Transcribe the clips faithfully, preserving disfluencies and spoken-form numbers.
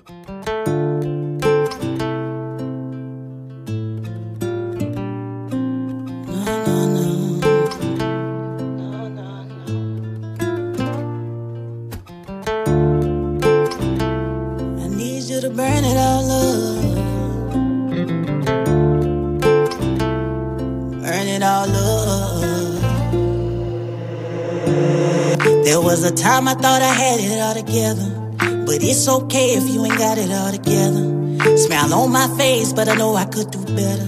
To burn it all up, burn it all up. There was a time I thought I had it all together, but it's okay if you ain't got it all together. Smile on my face, but I know I could do better.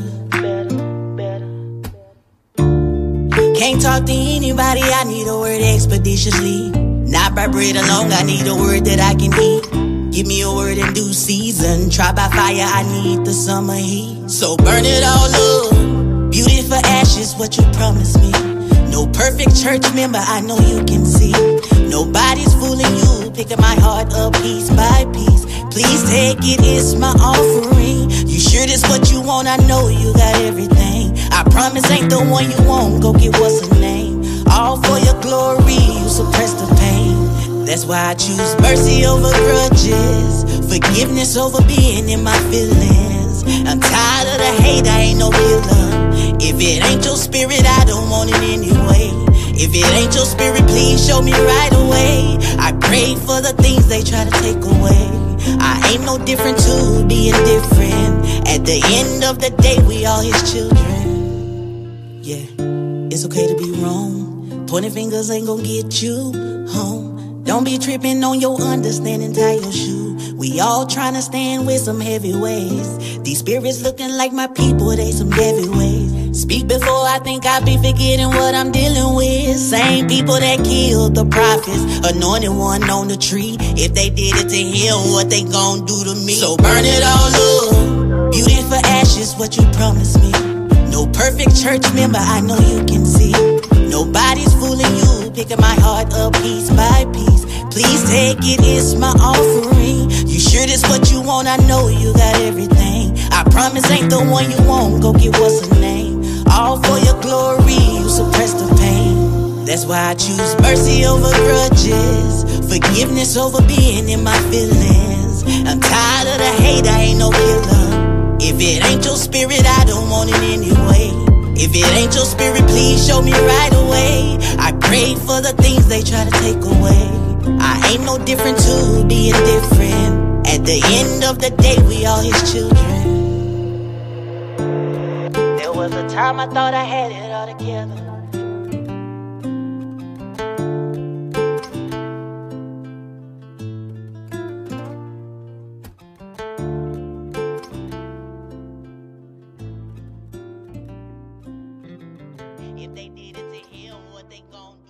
Can't talk to anybody, I need a word expeditiously. Not by bread alone, I need a word that I can eat. Give me a word in due season. Try by fire, I need the summer heat. So burn it all up. Beauty for ashes, what you promised me. No perfect church member, I know you can see. Nobody's fooling you, picking my heart up piece by piece. Please take it, it's my offering. You sure this what you want? I know you got everything. I promise ain't the one you want, go get what's her name. All for your glory, you suppress the pain. That's why I choose mercy over grudges, forgiveness over being in my feelings. I'm tired of the hate, I ain't no killer. If it ain't your spirit, I don't want it anyway. If it ain't your spirit, please show me right away. I pray for the things they try to take away. I ain't no different to being different. At the end of the day, we all his children. Yeah, it's okay to be wrong. Pointing fingers ain't gonna get you home. Don't be tripping on your understanding, tie your shoe. We all tryna stand with some heavyweights. These spirits looking like my people, they some heavyweights. Speak before I think I be forgetting what I'm dealing with. Same people that killed the prophets, anointed one on the tree. If they did it to him, what they gon' do to me? So burn it all up. Beauty for ashes, what you promised me. No perfect church member, I know you can see. Nobody's fooling you, picking my heart up piece by piece. Please take it, it's my offering. You sure this what you want? I know you got everything. I promise ain't the one you want, go get what's her name. All for your glory, you suppress the pain. That's why I choose mercy over grudges, forgiveness over being in my feelings. I'm tired of the hate, I ain't no killer. If it ain't your spirit, I don't want it anyway. If it ain't your spirit, please show me right away. I pray for the things they try to take away. I ain't no different to being different. At the end of the day, we all his children. There was a time I thought I had it all together. If they did it to him, what they gon' do?